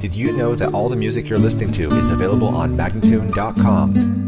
Did you know that all the music you're listening to is available on Magnatune.com?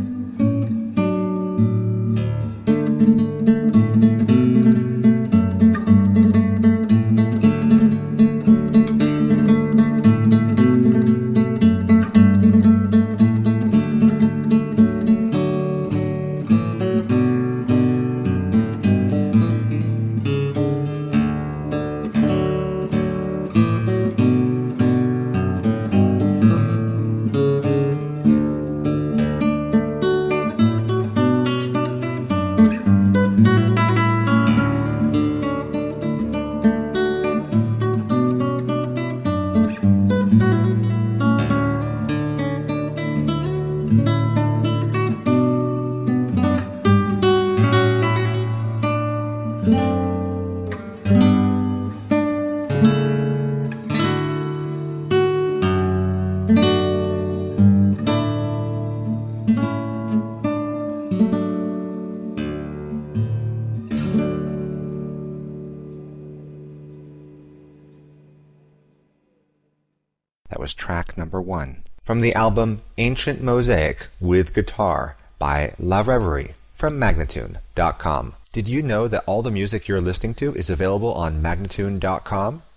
That was track number 1 from the album Ancient Mosaic with Guitar by La Reverie from Magnatune.com. Did you know that all the music you're listening to is available on Magnatune.com?